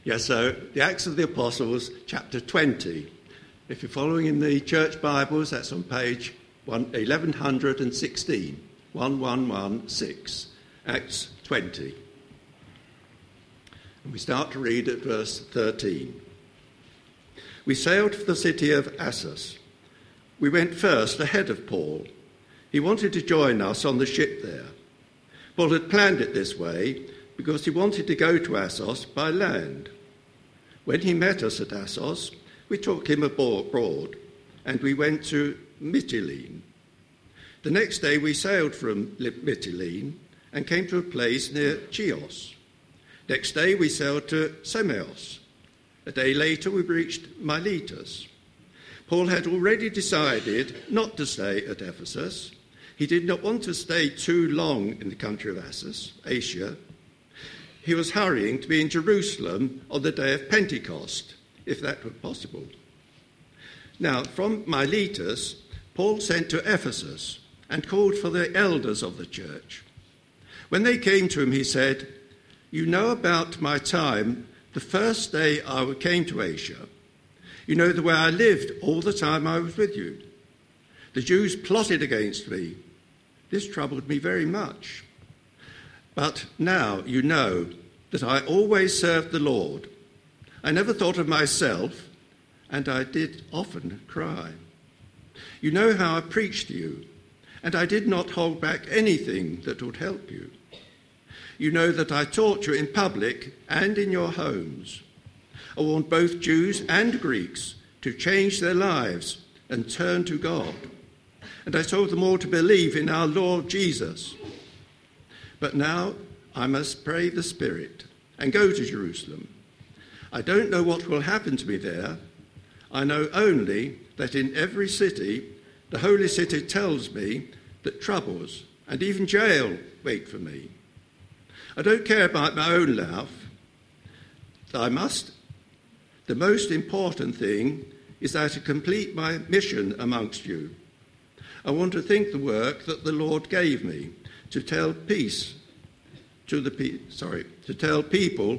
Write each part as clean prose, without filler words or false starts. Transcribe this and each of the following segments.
Yeah, so the Acts of the Apostles, chapter 20. If you're following in the church Bibles, that's on page 1116, 1116, Acts 20. And we start to read at verse 13. We sailed for the city of Assos. We went first ahead of Paul. He wanted to join us on the ship there. Paul had planned it this way because he wanted to go to Assos by land. When he met us at Assos, we took him abroad and we went to Mytilene. The next day we sailed from Mytilene and came to a place near Chios. Next day we sailed to Samos. A day later we reached Miletus. Paul had already decided not to stay at Ephesus. He did not want to stay too long in the country of Assos, Asia. He was hurrying to be in Jerusalem on the day of Pentecost, if that were possible. Now, from Miletus, Paul sent to Ephesus and called for the elders of the church. When they came to him, he said, "You know about my time, the first day I came to Asia. You know the way I lived all the time I was with you. The Jews plotted against me. This troubled me very much. But now you know that I always served the Lord. I never thought of myself, and I did often cry. You know how I preached to you, and I did not hold back anything that would help you. You know that I taught you in public and in your homes. I warned both Jews and Greeks to change their lives and turn to God. And I told them all to believe in our Lord Jesus. But now I must pray the Spirit and go to Jerusalem. I don't know what will happen to me there. I know only that in every city, the holy city tells me that troubles and even jail wait for me. I don't care about my own life. The most important thing is that I complete my mission amongst you. I want to think the work that the Lord gave me to tell people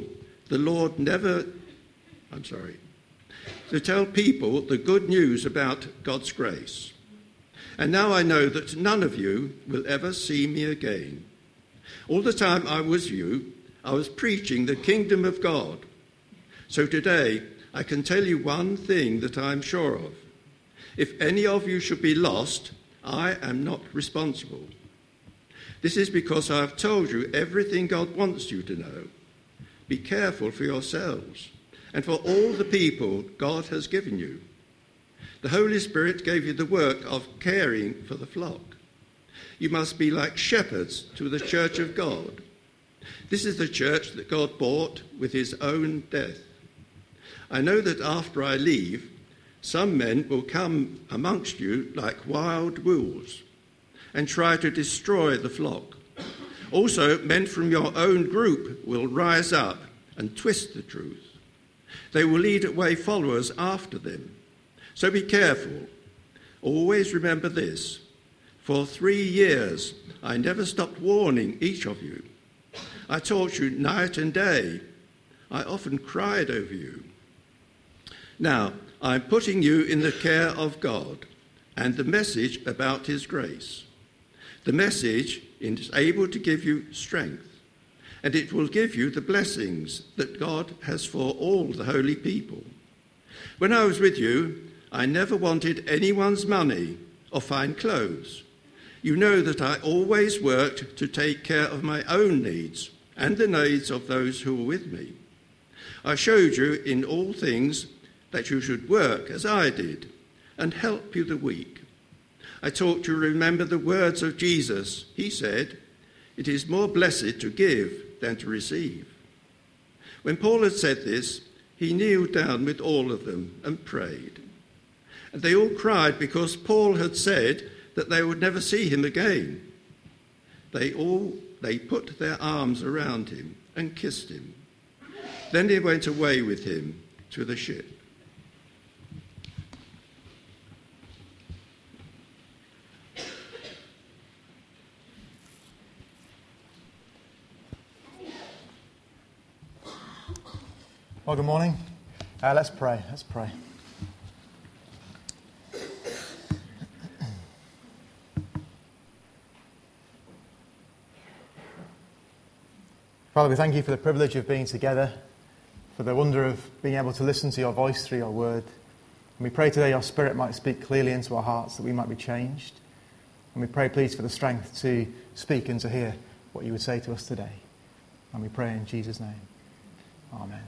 the good news about God's grace. And now I know that none of you will ever see me again. All the time I was with you, I was preaching the kingdom of God. So today I can tell you one thing that I am sure of. If any of you should be lost, I am not responsible. This is because I have told you everything God wants you to know. Be careful for yourselves and for all the people God has given you. The Holy Spirit gave you the work of caring for the flock. You must be like shepherds to the church of God. This is the church that God bought with his own death. I know that after I leave, some men will come amongst you like wild wolves and try to destroy the flock. Also, men from your own group will rise up and twist the truth. They will lead away followers after them. So be careful. Always remember this. For 3 years, I never stopped warning each of you. I taught you night and day. I often cried over you. Now, I'm putting you in the care of God and the message about his grace. The message is able to give you strength, and it will give you the blessings that God has for all the holy people. When I was with you, I never wanted anyone's money or fine clothes. You know that I always worked to take care of my own needs and the needs of those who were with me. I showed you in all things that you should work as I did and help you the weak. I taught you to remember the words of Jesus. He said, "It is more blessed to give than to receive." When Paul had said this, he kneeled down with all of them and prayed. And they all cried because Paul had said that they would never see him again. They put their arms around him and kissed him. Then they went away with him to the ship. Well, good morning. Let's pray. Father, we thank you for the privilege of being together, for the wonder of being able to listen to your voice through your word. And we pray today your Spirit might speak clearly into our hearts, that we might be changed. And we pray, please, for the strength to speak and to hear what you would say to us today. And we pray in Jesus' name. Amen.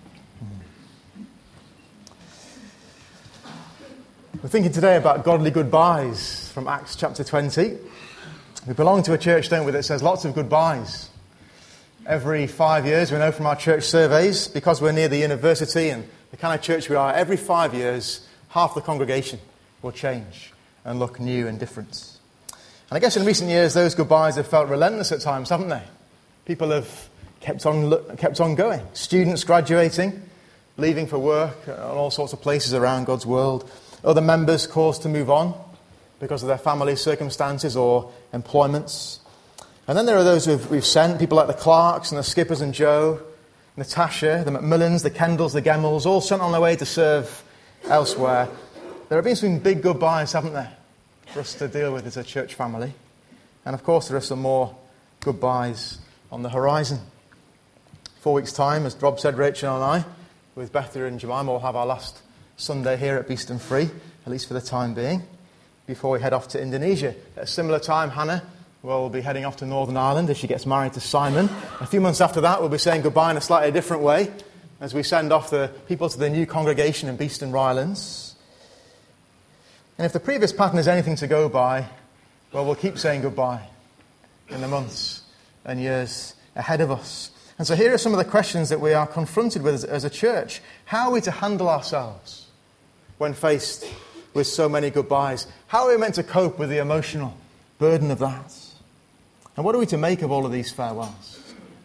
We're thinking today about godly goodbyes from Acts chapter 20. We belong to a church, don't we, that says lots of goodbyes. Every 5 years, we know from our church surveys, because we're near the university and the kind of church we are, every 5 years, half the congregation will change and look new and different. And I guess in recent years, those goodbyes have felt relentless at times, haven't they? People have kept on going. Students graduating, leaving for work and all sorts of places around God's world. Other members caused to move on because of their family circumstances or employments. And then there are those we've sent, people like the Clarks and the Skippers and Joe, Natasha, the Macmillans, the Kendalls, the Gemmells, all sent on their way to serve elsewhere. There have been some big goodbyes, haven't there, for us to deal with as a church family. And of course there are some more goodbyes on the horizon. 4 weeks' time, as Rob said, Rachel and I, with Bethia and Jemima, will have our last Sunday here at Beeston Free, at least for the time being, before we head off to Indonesia. At a similar time, Hannah will be heading off to Northern Ireland as she gets married to Simon. A few months after that, we'll be saying goodbye in a slightly different way as we send off the people to the new congregation in Beeston Rylands. And if the previous pattern is anything to go by, well, we'll keep saying goodbye in the months and years ahead of us. And so here are some of the questions that we are confronted with as a church. How are we to handle ourselves when faced with so many goodbyes? How are we meant to cope with the emotional burden of that? And what are we to make of all of these farewells?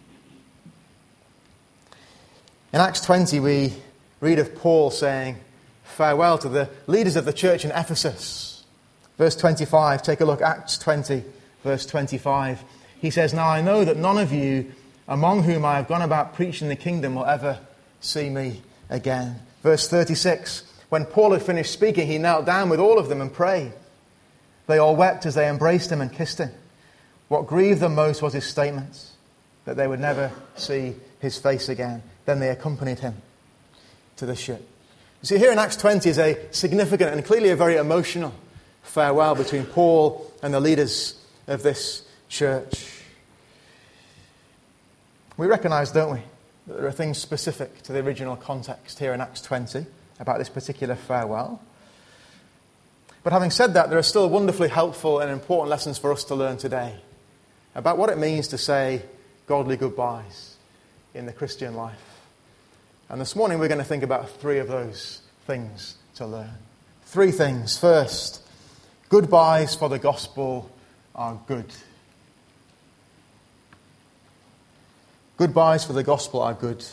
In Acts 20, we read of Paul saying farewell to the leaders of the church in Ephesus. Verse 25, take a look, Acts 20, verse 25. He says, "Now I know that none of you among whom I have gone about preaching the kingdom will ever see me again." Verse 36, when Paul had finished speaking, he knelt down with all of them and prayed. They all wept as they embraced him and kissed him. What grieved them most was his statement that they would never see his face again. Then they accompanied him to the ship. You see, here in Acts 20 is a significant and clearly a very emotional farewell between Paul and the leaders of this church. We recognise, don't we, that there are things specific to the original context here in Acts 20 about this particular farewell. But having said that, there are still wonderfully helpful and important lessons for us to learn today about what it means to say godly goodbyes in the Christian life. And this morning we're going to think about 3 of those things to learn. 3 things. First, goodbyes for the gospel are good. Goodbyes for the gospel are good.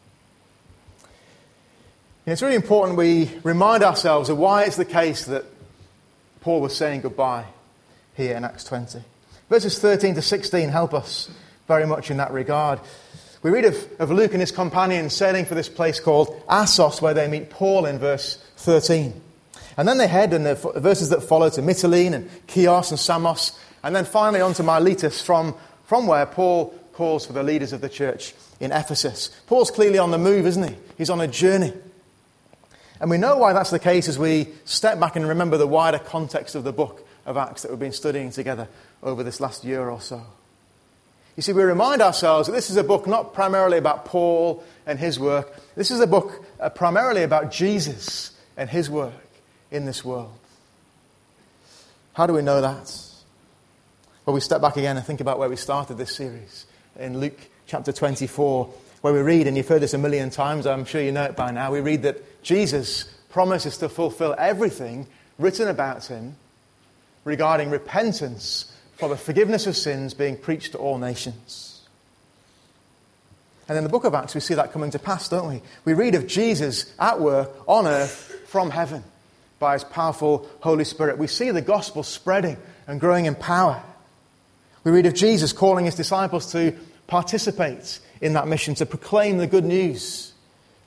And it's really important we remind ourselves of why it's the case that Paul was saying goodbye here in Acts 20. Verses 13 to 16 help us very much in that regard. We read of Luke and his companions sailing for this place called Assos, where they meet Paul in verse 13. And then they head in the verses that follow to Mytilene and Chios and Samos, and then finally on to Miletus, from where Paul calls for the leaders of the church in Ephesus. Paul's clearly on the move, isn't he? He's on a journey. And we know why that's the case as we step back and remember the wider context of the book of Acts that we've been studying together over this last year or so. You see, we remind ourselves that this is a book not primarily about Paul and his work. This is a book primarily about Jesus and his work in this world. How do we know that? Well, we step back again and think about where we started this series. In Luke chapter 24, where we read, and you've heard this a million times, I'm sure you know it by now, we read that Jesus promises to fulfill everything written about him regarding repentance for the forgiveness of sins being preached to all nations. And in the book of Acts, we see that coming to pass, don't we? We read of Jesus at work on earth from heaven by his powerful Holy Spirit. We see the gospel spreading and growing in power. We read of Jesus calling his disciples to participate in that mission, to proclaim the good news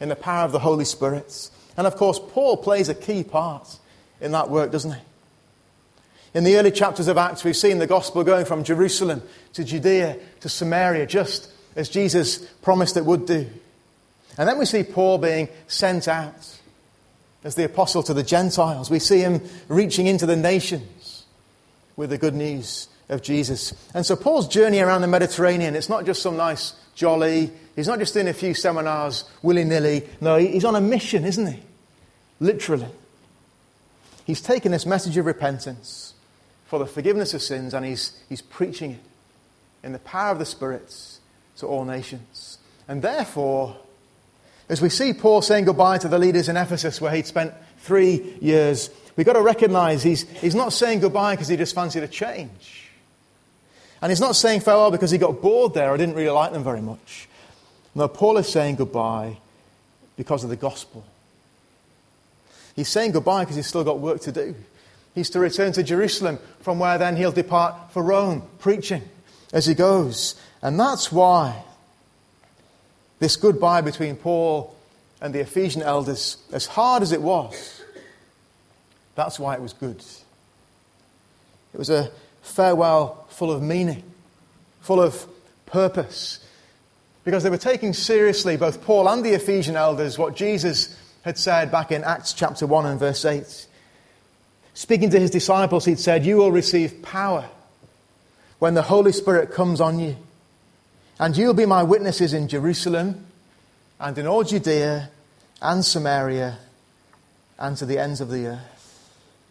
in the power of the Holy Spirit. And of course, Paul plays a key part in that work, doesn't he? In the early chapters of Acts, we've seen the gospel going from Jerusalem to Judea to Samaria, just as Jesus promised it would do. And then we see Paul being sent out as the apostle to the Gentiles. We see him reaching into the nations with the good news of Jesus. And so Paul's journey around the Mediterranean, it's not just some nice jolly, he's not just doing a few seminars willy-nilly. No, he's on a mission, isn't he? Literally. He's taken this message of repentance for the forgiveness of sins, and he's preaching it in the power of the Spirit to all nations. And therefore, as we see Paul saying goodbye to the leaders in Ephesus where he'd spent 3 years, we've got to recognize he's not saying goodbye because he just fancied a change. And he's not saying farewell because he got bored there or didn't really like them very much. No, Paul is saying goodbye because of the gospel. He's saying goodbye because he's still got work to do. He's to return to Jerusalem, from where then he'll depart for Rome, preaching as he goes. And that's why this goodbye between Paul and the Ephesian elders, as hard as it was, that's why it was good. It was a farewell full of meaning, full of purpose, because they were taking seriously, both Paul and the Ephesian elders, what Jesus had said back in Acts chapter 1 and verse 8. Speaking to his disciples, he'd said, "You will receive power when the Holy Spirit comes on you. And you'll be my witnesses in Jerusalem and in all Judea and Samaria and to the ends of the earth."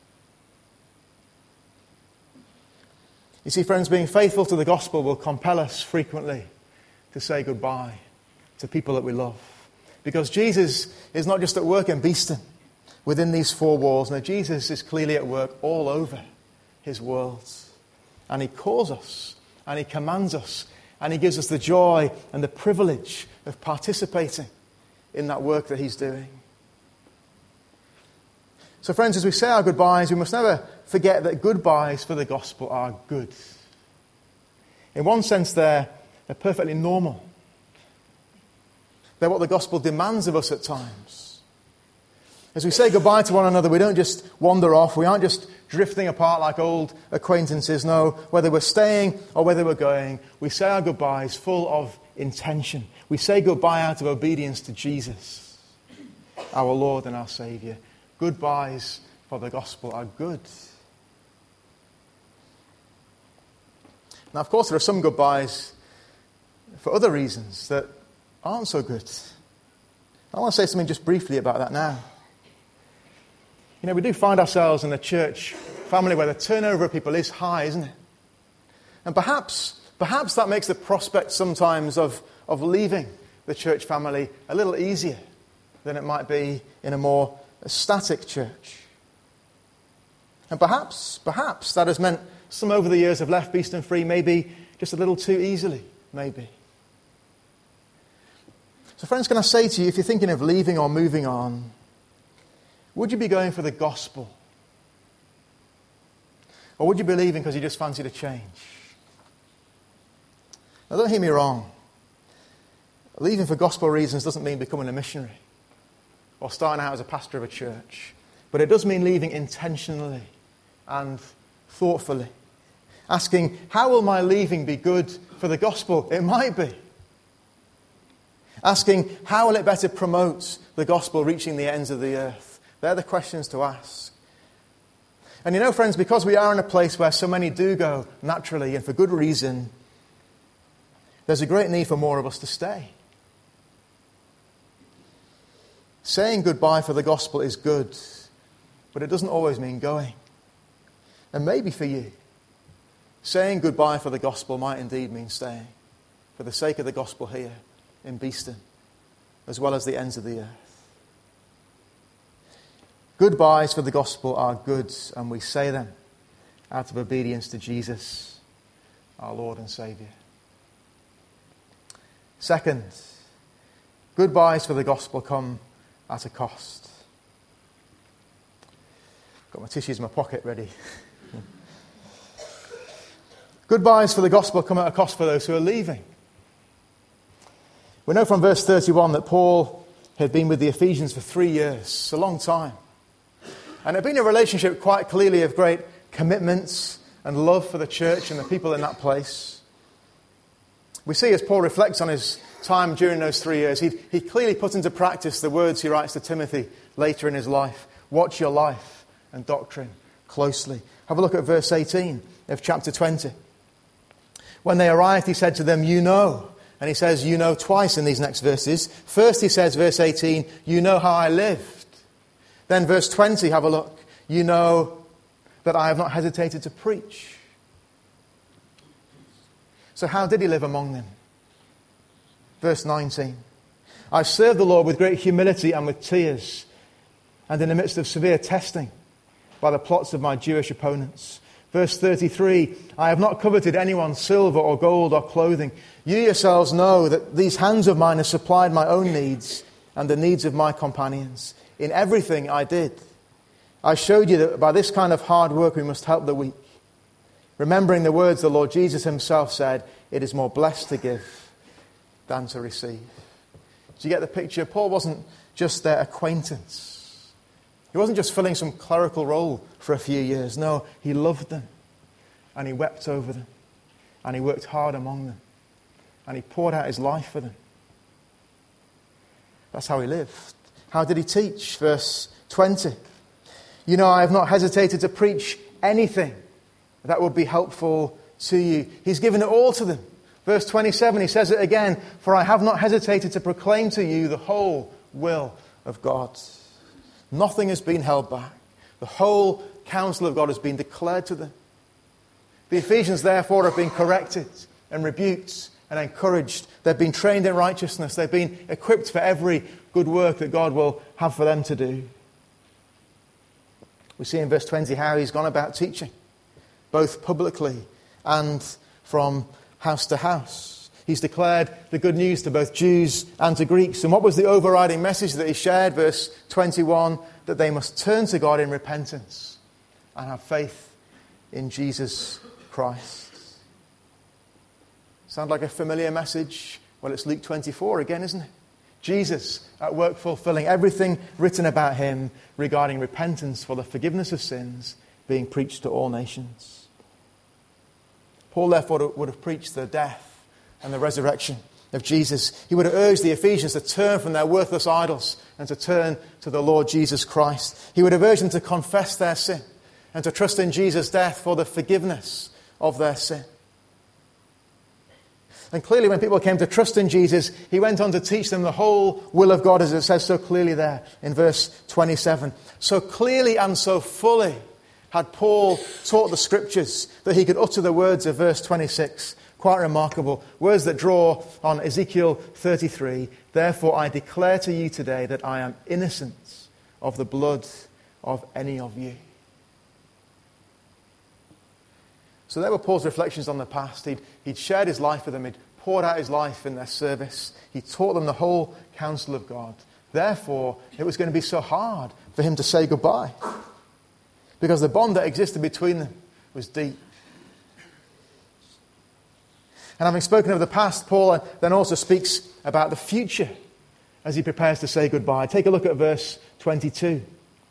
You see, friends, being faithful to the gospel will compel us frequently to say goodbye to people that we love. Because Jesus is not just at work in Beeston, within these four walls. No, Jesus is clearly at work all over his world. And he calls us, and he commands us, and he gives us the joy and the privilege of participating in that work that he's doing. So friends, as we say our goodbyes, we must never forget that goodbyes for the gospel are good. In one sense, they're perfectly normal. They're what the gospel demands of us at times. As we say goodbye to one another, we don't just wander off. We aren't just drifting apart like old acquaintances. No, whether we're staying or whether we're going, we say our goodbyes full of intention. We say goodbye out of obedience to Jesus, our Lord and our Saviour. Goodbyes for the gospel are good. Now, of course, there are some goodbyes for other reasons that aren't so good. I want to say something just briefly about that now. You know, we do find ourselves in a church family where the turnover of people is high, isn't it? And perhaps that makes the prospect sometimes of leaving the church family a little easier than it might be in a more static church. And perhaps that has meant some over the years have left Beeston Free maybe just a little too easily, maybe. So friends, can I say to you, if you're thinking of leaving or moving on, would you be going for the gospel? Or would you be leaving because you just fancied a change? Now, don't hear me wrong. Leaving for gospel reasons doesn't mean becoming a missionary or starting out as a pastor of a church. But it does mean leaving intentionally and thoughtfully. Asking, how will my leaving be good for the gospel? It might be. Asking, how will it better promote the gospel reaching the ends of the earth? They're the questions to ask. And you know, friends, because we are in a place where so many do go naturally and for good reason, there's a great need for more of us to stay. Saying goodbye for the gospel is good, but it doesn't always mean going. And maybe for you, saying goodbye for the gospel might indeed mean staying for the sake of the gospel here in Beeston, as well as the ends of the earth. Goodbyes for the gospel are good, and we say them out of obedience to Jesus, our Lord and Saviour. Second, goodbyes for the gospel come at a cost. Got my tissues in my pocket ready. Goodbyes for the gospel come at a cost for those who are leaving. We know from verse 31 that Paul had been with the Ephesians for 3 years, a long time. And it had been a relationship quite clearly of great commitment and love for the church and the people in that place. We see as Paul reflects on his time during those 3 years, he clearly put into practice the words he writes to Timothy later in his life. Watch your life and doctrine closely. Have a look at verse 18 of chapter 20. When they arrived, he said to them, you know. And he says, you know, twice in these next verses. First he says, verse 18, you know how I lived. Then verse 20, have a look. You know that I have not hesitated to preach. So how did he live among them? Verse 19. I served the Lord with great humility and with tears, and in the midst of severe testing by the plots of my Jewish opponents. Verse 33, I have not coveted anyone's silver or gold or clothing. You yourselves know that these hands of mine have supplied my own needs and the needs of my companions. In everything I did, I showed you that by this kind of hard work we must help the weak. Remembering the words the Lord Jesus himself said, it is more blessed to give than to receive. Do you get the picture? Paul wasn't just their acquaintance. He wasn't just filling some clerical role for a few years. No, he loved them. And he wept over them. And he worked hard among them. And he poured out his life for them. That's how he lived. How did he teach? Verse 20. You know, I have not hesitated to preach anything that would be helpful to you. He's given it all to them. Verse 27, he says it again. For I have not hesitated to proclaim to you the whole will of God. Nothing has been held back. The whole counsel of God has been declared to them. The Ephesians, therefore, have been corrected and rebuked and encouraged. They've been trained in righteousness. They've been equipped for every good work that God will have for them to do. We see in verse 20 how he's gone about teaching, both publicly and from house to house. He's declared the good news to both Jews and to Greeks. And what was the overriding message that he shared? Verse 21, that they must turn to God in repentance and have faith in Jesus Christ. Sound like a familiar message? Well, it's Luke 24 again, isn't it? Jesus at work fulfilling everything written about him regarding repentance for the forgiveness of sins being preached to all nations. Paul therefore would have preached the death and the resurrection of Jesus. He would have urged the Ephesians to turn from their worthless idols and to turn to the Lord Jesus Christ. He would have urged them to confess their sin and to trust in Jesus' death for the forgiveness of their sin. And clearly when people came to trust in Jesus, he went on to teach them the whole will of God, as it says so clearly there in verse 27. So clearly and so fully had Paul taught the Scriptures that he could utter the words of verse 26. Quite remarkable. Words that draw on Ezekiel 33. Therefore I declare to you today that I am innocent of the blood of any of you. So there were Paul's reflections on the past. He'd shared his life with them. He'd poured out his life in their service. He taught them the whole counsel of God. Therefore, it was going to be so hard for him to say goodbye, because the bond that existed between them was deep. And having spoken of the past, Paul then also speaks about the future as he prepares to say goodbye. Take a look at verse 22.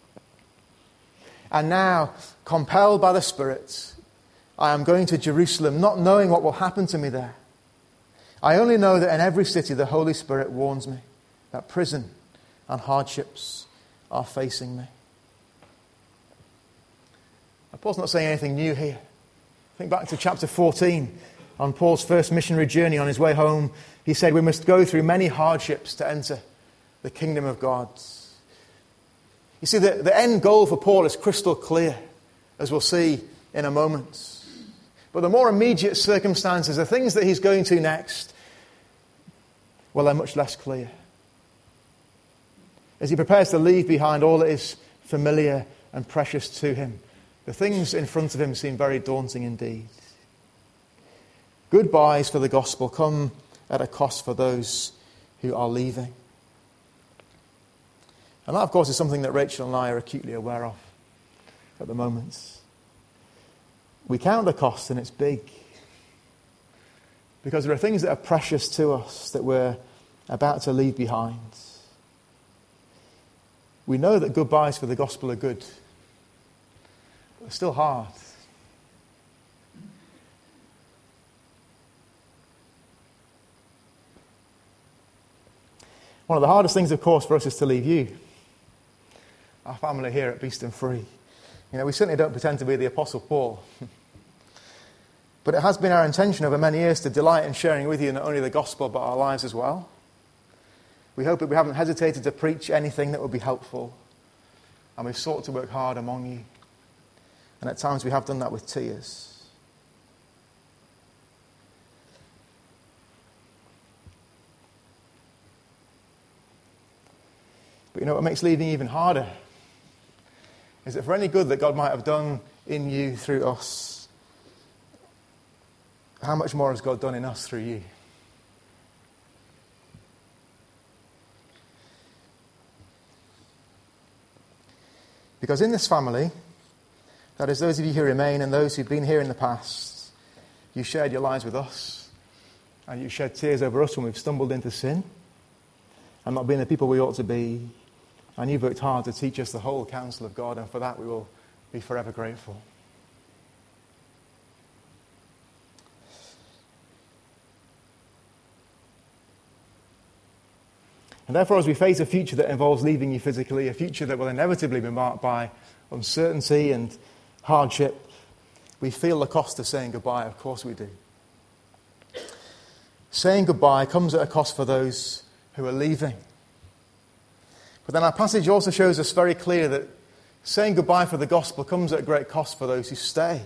And now, compelled by the Spirit, I am going to Jerusalem, not knowing what will happen to me there. I only know that in every city the Holy Spirit warns me that prison and hardships are facing me. Now, Paul's not saying anything new here. Think back to chapter 14. On Paul's first missionary journey on his way home, he said we must go through many hardships to enter the kingdom of God. You see, the end goal for Paul is crystal clear, as we'll see in a moment. But the more immediate circumstances, the things that he's going to next, well, they're much less clear. As he prepares to leave behind all that is familiar and precious to him, the things in front of him seem very daunting indeed. Goodbyes for the gospel come at a cost for those who are leaving. And that, of course, is something that Rachel and I are acutely aware of at the moment. We count the cost and it's big. Because there are things that are precious to us that we're about to leave behind. We know that goodbyes for the gospel are good, but they're still hard. One of the hardest things, of course, for us is to leave you, our family here at Beeston Free. We certainly don't pretend to be the Apostle Paul. But it has been our intention over many years to delight in sharing with you not only the gospel, but our lives as well. We hope that we haven't hesitated to preach anything that would be helpful. And we've sought to work hard among you. And at times we have done that with tears. But what makes leaving even harder is that for any good that God might have done in you through us, how much more has God done in us through you? Because in this family, that is those of you who remain and those who've been here in the past, you shared your lives with us, and you shed tears over us when we've stumbled into sin and not being the people we ought to be. And you've worked hard to teach us the whole counsel of God, and for that we will be forever grateful. And therefore, as we face a future that involves leaving you physically, a future that will inevitably be marked by uncertainty and hardship, we feel the cost of saying goodbye. Of course we do. Saying goodbye comes at a cost for those who are leaving. But then our passage also shows us very clear that saying goodbye for the gospel comes at a great cost for those who stay.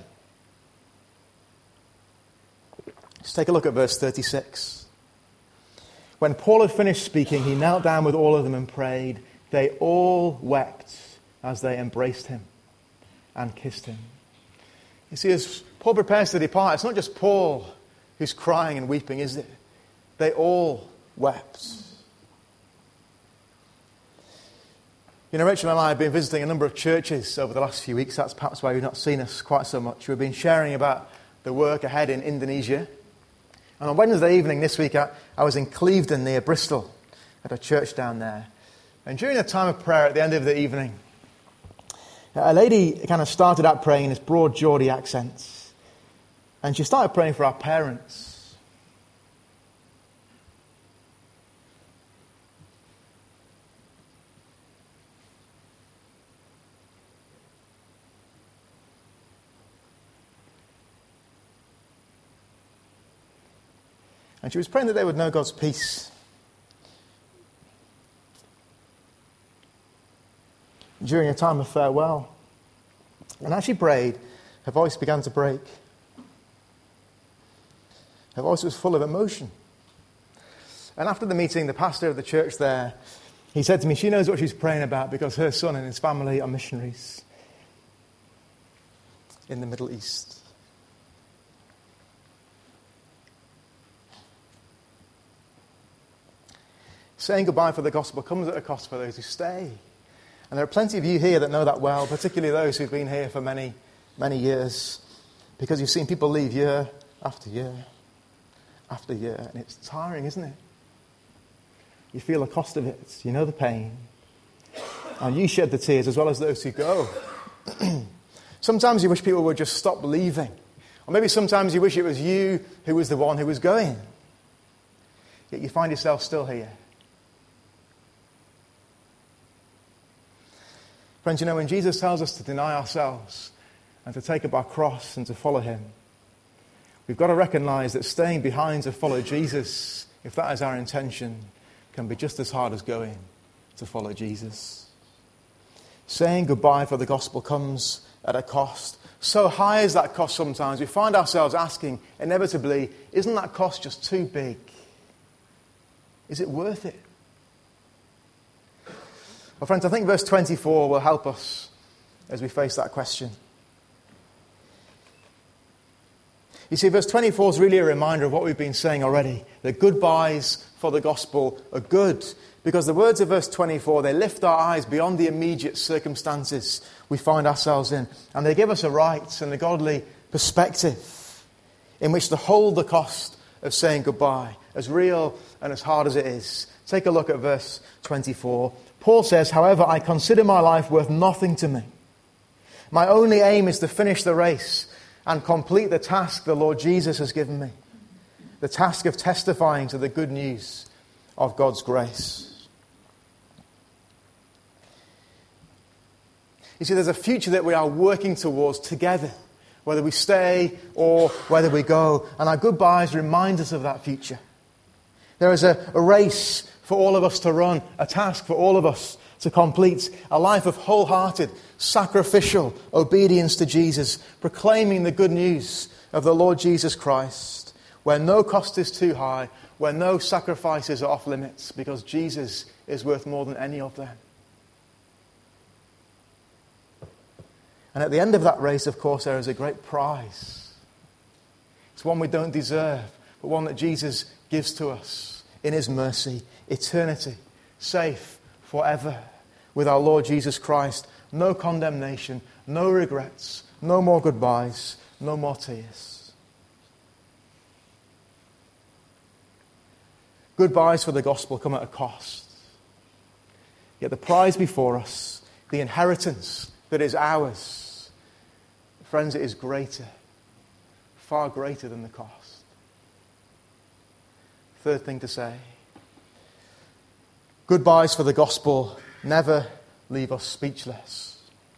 Let's take a look at verse 36. When Paul had finished speaking, he knelt down with all of them and prayed. They all wept as they embraced him and kissed him. You see, as Paul prepares to depart, it's not just Paul who's crying and weeping, is it? They all wept. Rachel and I have been visiting a number of churches over the last few weeks. That's perhaps why you've not seen us quite so much. We've been sharing about the work ahead in Indonesia. And on Wednesday evening this week, I was in Clevedon near Bristol at a church down there. And during a time of prayer at the end of the evening, a lady kind of started out praying in this broad Geordie accent. And she started praying for our parents. And she was praying that they would know God's peace. During a time of farewell. And as she prayed, her voice began to break. Her voice was full of emotion. And after the meeting, the pastor of the church there, he said to me, she knows what she's praying about because her son and his family are missionaries in the Middle East. Saying goodbye for the gospel comes at a cost for those who stay. And there are plenty of you here that know that well, particularly those who've been here for many, many years, because you've seen people leave year after year after year, and it's tiring, isn't it? You feel the cost of it. You know the pain. And you shed the tears as well as those who go. Sometimes you wish people would just stop leaving. Or maybe sometimes you wish it was you who was the one who was going. Yet you find yourself still here. Friends, when Jesus tells us to deny ourselves and to take up our cross and to follow him, we've got to recognize that staying behind to follow Jesus, if that is our intention, can be just as hard as going to follow Jesus. Saying goodbye for the gospel comes at a cost. So high is that cost sometimes, we find ourselves asking, inevitably, isn't that cost just too big? Is it worth it? Well, friends, I think verse 24 will help us as we face that question. You see, verse 24 is really a reminder of what we've been saying already, that goodbyes for the gospel are good. Because the words of verse 24, they lift our eyes beyond the immediate circumstances we find ourselves in. And they give us a right and a godly perspective in which to hold the cost of saying goodbye, as real and as hard as it is. Take a look at verse 24. Paul says, however, I consider my life worth nothing to me. My only aim is to finish the race and complete the task the Lord Jesus has given me. The task of testifying to the good news of God's grace. You see, there's a future that we are working towards together, whether we stay or whether we go. And our goodbyes remind us of that future. There is a race for all of us to run, a task for all of us to complete, a life of wholehearted, sacrificial obedience to Jesus, proclaiming the good news of the Lord Jesus Christ, where no cost is too high, where no sacrifices are off limits, because Jesus is worth more than any of them. And at the end of that race, of course, there is a great prize. It's one we don't deserve, but one that Jesus gives to us in his mercy. Eternity, safe forever with our Lord Jesus Christ. No condemnation, no regrets, no more goodbyes, no more tears. Goodbyes for the gospel come at a cost. Yet the prize before us, the inheritance that is ours, friends, it is greater, far greater than the cost. Third thing to say, goodbyes for the gospel never leave us speechless.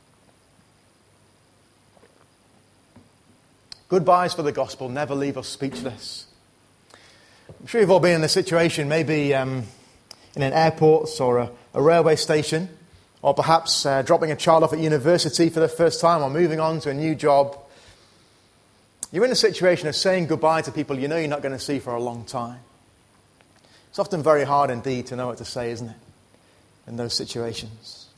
Goodbyes for the gospel never leave us speechless. I'm sure you've all been in a situation, maybe in an airport or a railway station, or perhaps dropping a child off at university for the first time or moving on to a new job. You're in a situation of saying goodbye to people you know you're not going to see for a long time. It's often very hard indeed to know what to say, isn't it, in those situations?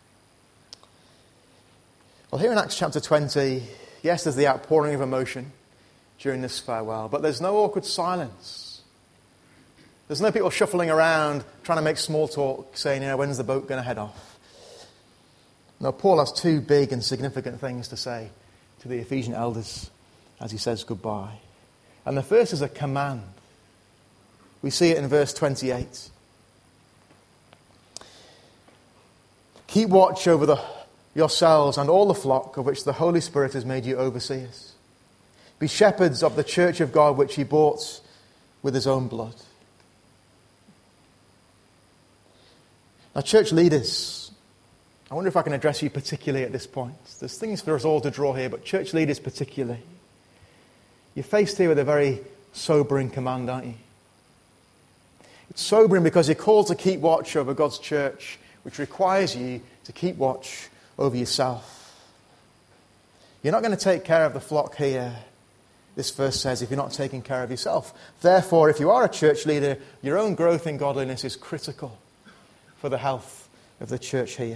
Well, here in Acts chapter 20, yes, there's the outpouring of emotion during this farewell, but there's no awkward silence. There's no people shuffling around trying to make small talk, saying, when's the boat going to head off? No, Paul has two big and significant things to say to the Ephesian elders as he says goodbye. And the first is a command. We see it in verse 28. Keep watch over yourselves and all the flock of which the Holy Spirit has made you overseers. Be shepherds of the church of God which he bought with his own blood. Now, church leaders, I wonder if I can address you particularly at this point. There's things for us all to draw here, but church leaders particularly. You're faced here with a very sobering command, aren't you? It's sobering because you're called to keep watch over God's church, which requires you to keep watch over yourself. You're not going to take care of the flock here, this verse says, if you're not taking care of yourself. Therefore, if you are a church leader, your own growth in godliness is critical for the health of the church here.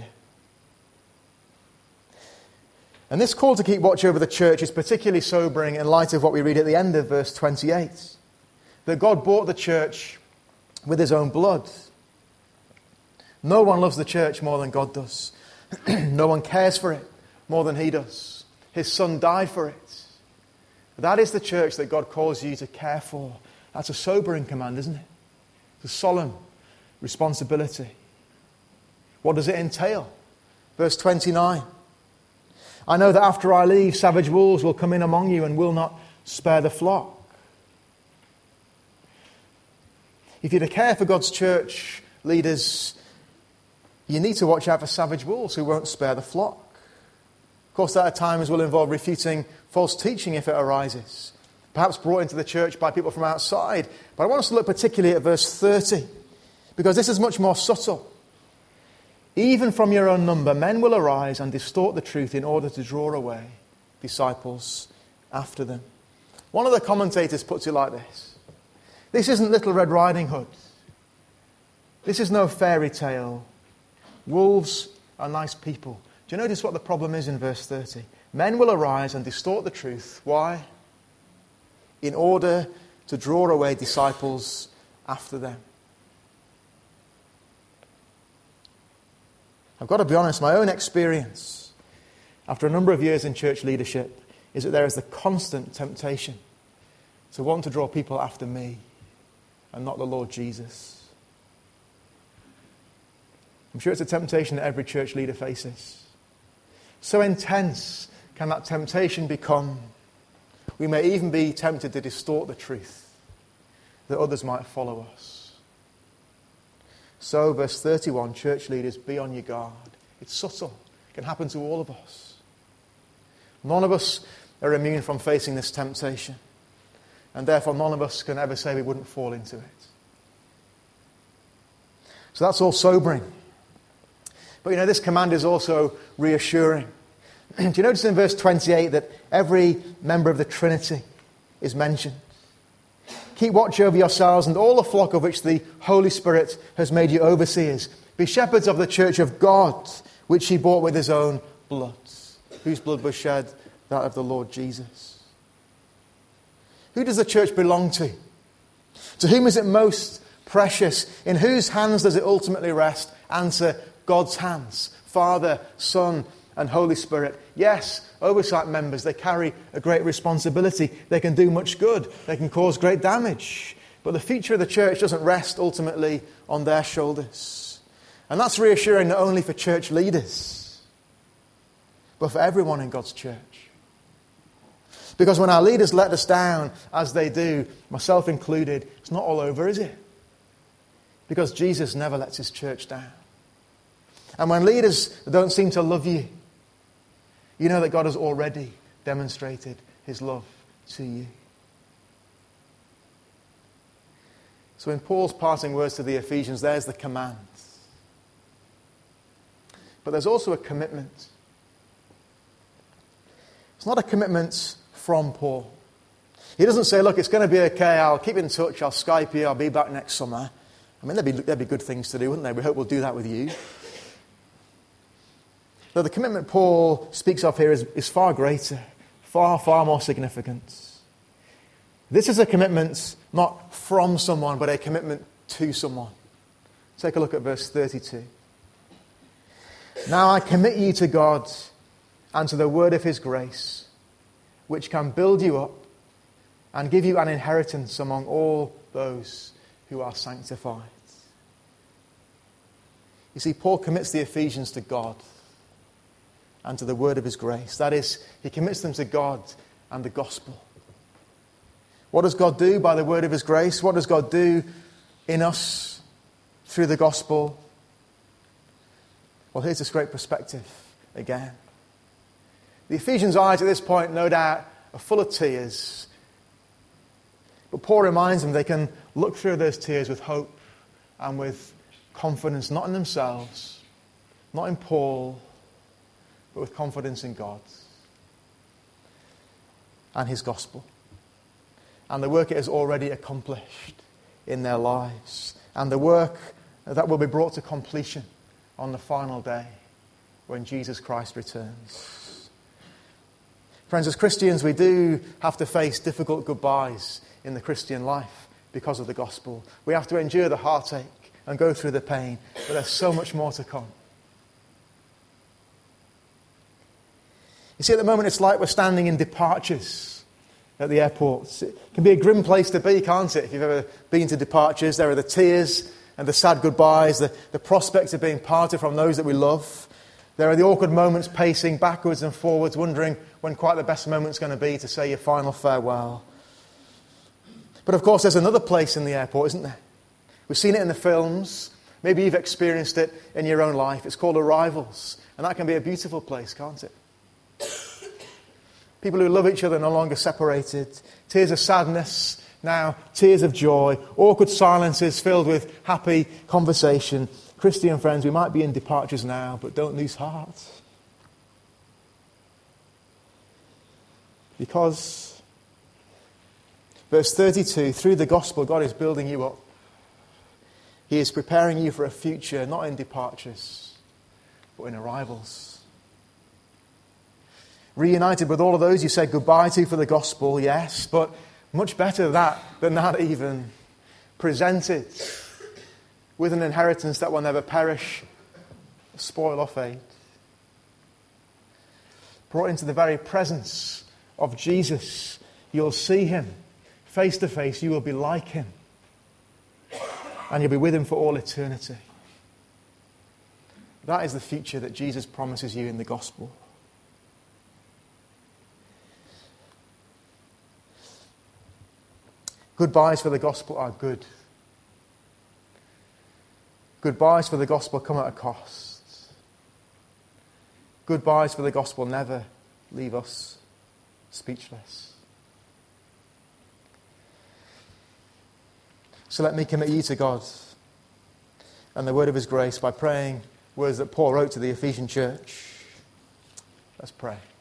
And this call to keep watch over the church is particularly sobering in light of what we read at the end of verse 28. That God bought the church with his own blood. No one loves the church more than God does. No one cares for it more than he does. His son died for it. That is the church that God calls you to care for. That's a sobering command, isn't it? It's a solemn responsibility. What does it entail? Verse 29. I know that after I leave, savage wolves will come in among you and will not spare the flock. If you're to care for God's church leaders, you need to watch out for savage wolves who won't spare the flock. Of course, that at times will involve refuting false teaching if it arises, perhaps brought into the church by people from outside. But I want us to look particularly at verse 30, because this is much more subtle. Even from your own number, men will arise and distort the truth in order to draw away disciples after them. One of the commentators puts it like this. This isn't Little Red Riding Hood. This is no fairy tale. Wolves are nice people. Do you notice what the problem is in verse 30? Men will arise and distort the truth. Why? In order to draw away disciples after them. I've got to be honest, my own experience after a number of years in church leadership is that there is the constant temptation to want to draw people after me and not the Lord Jesus. I'm sure it's a temptation that every church leader faces. So intense can that temptation become. We may even be tempted to distort the truth that others might follow us. So, verse 31, church leaders, be on your guard. It's subtle. It can happen to all of us. None of us are immune from facing this temptation. And therefore, none of us can ever say we wouldn't fall into it. So that's all sobering. But this command is also reassuring. Do you notice in verse 28 that every member of the Trinity is mentioned? Keep watch over yourselves and all the flock of which the Holy Spirit has made you overseers. Be shepherds of the church of God, which he bought with his own blood. Whose blood was shed? That of the Lord Jesus. Who does the church belong to? To whom is it most precious? In whose hands does it ultimately rest? Answer, God's hands. Father, Son, and Holy Spirit. Yes, oversight members, they carry a great responsibility. They can do much good. They can cause great damage. But the future of the church doesn't rest ultimately on their shoulders. And that's reassuring not only for church leaders, but for everyone in God's church. Because when our leaders let us down, as they do, myself included, it's not all over, is it? Because Jesus never lets his church down. And when leaders don't seem to love you, you know that God has already demonstrated his love to you. So in Paul's parting words to the Ephesians, there's the command. But there's also a commitment. It's not a commitment from Paul. He doesn't say, look, it's going to be okay, I'll keep in touch, I'll Skype you, I'll be back next summer. I mean, there'd be good things to do, wouldn't there? We hope we'll do that with you. No, the commitment Paul speaks of here is far greater, far, far more significant. This is a commitment not from someone, but a commitment to someone. Take a look at verse 32. Now I commit you to God and to the word of his grace, which can build you up and give you an inheritance among all those who are sanctified. You see, Paul commits the Ephesians to God and to the word of his grace. That is, he commits them to God and the gospel. What does God do by the word of his grace? What does God do in us through the gospel? Well, here's this great perspective again. The Ephesians' eyes at this point, no doubt, are full of tears. But Paul reminds them they can look through those tears with hope and with confidence, not in themselves, not in Paul, but with confidence in God and his gospel. And the work it has already accomplished in their lives. And the work that will be brought to completion on the final day when Jesus Christ returns. Friends, as Christians, we do have to face difficult goodbyes in the Christian life because of the gospel. We have to endure the heartache and go through the pain, but there's so much more to come. You see, at the moment, it's like we're standing in departures at the airport. It can be a grim place to be, can't it? If you've ever been to departures, there are the tears and the sad goodbyes, the prospects of being parted from those that we love. There are the awkward moments pacing backwards and forwards, wondering when quite the best moment's going to be to say your final farewell. But of course, there's another place in the airport, isn't there? We've seen it in the films. Maybe you've experienced it in your own life. It's called Arrivals. And that can be a beautiful place, can't it? People who love each other no longer separated. Tears of sadness, now tears of joy. Awkward silences filled with happy conversation. Christian friends, we might be in departures now, but don't lose heart. Because, verse 32, through the gospel, God is building you up. He is preparing you for a future, not in departures, but in arrivals. Reunited with all of those you said goodbye to for the gospel, yes, but much better than that even. Presented with an inheritance that will never perish, spoil or fade. Brought into the very presence of Jesus, you'll see him face to face, you will be like him. And you'll be with him for all eternity. That is the future that Jesus promises you in the gospel. Goodbyes for the gospel are good. Goodbyes for the gospel come at a cost. Goodbyes for the gospel never leave us speechless. So let me commit you to God and the word of his grace by praying words that Paul wrote to the Ephesian church. Let's pray.